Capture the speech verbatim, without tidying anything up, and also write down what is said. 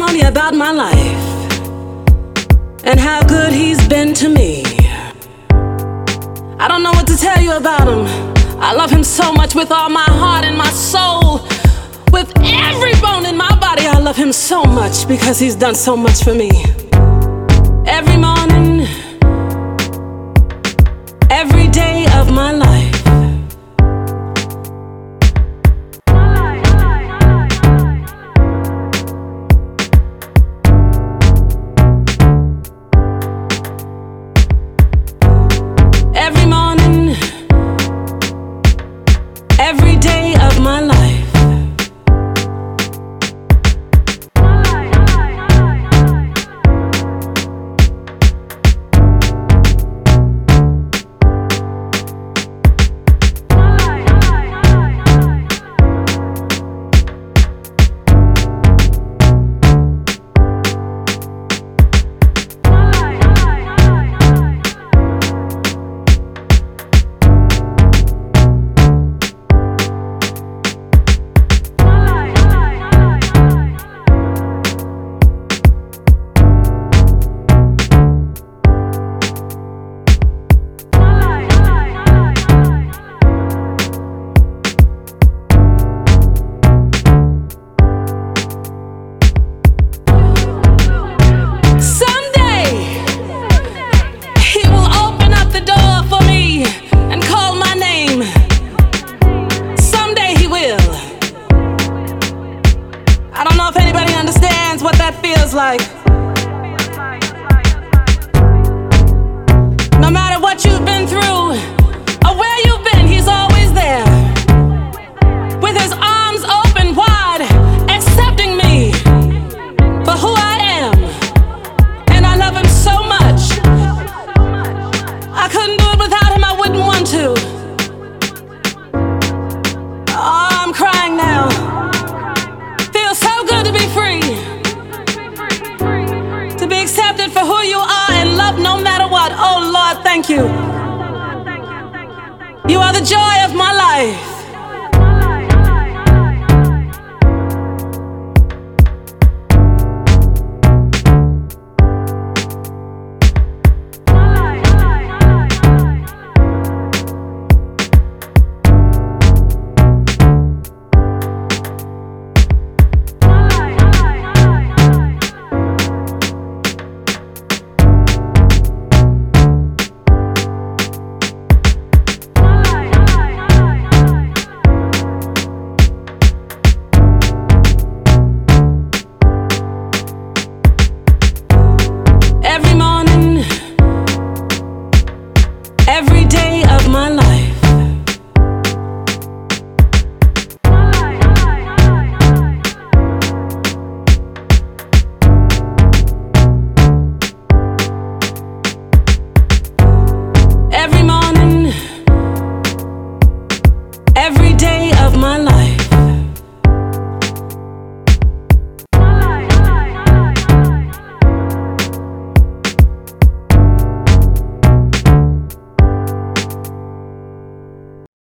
testimony about my life and how good he's been to me. I don't know what to tell you about him. I love him so much with all my heart and my soul. With every bone in my body, I love him so much because he's done so much for me. Every morning, every day of my life. Every morning, every day of my life. I don't know if anybody understands what that feels like. No matter what you've been through or where you've been, he's always there. With his arms open wide, accepting me for who I am. And I love him so much. I couldn't do it without him, I wouldn't want to. Oh, I'm crying now. Accepted for who you are and loved no matter what. Oh Lord, thank you. You are the joy of my life.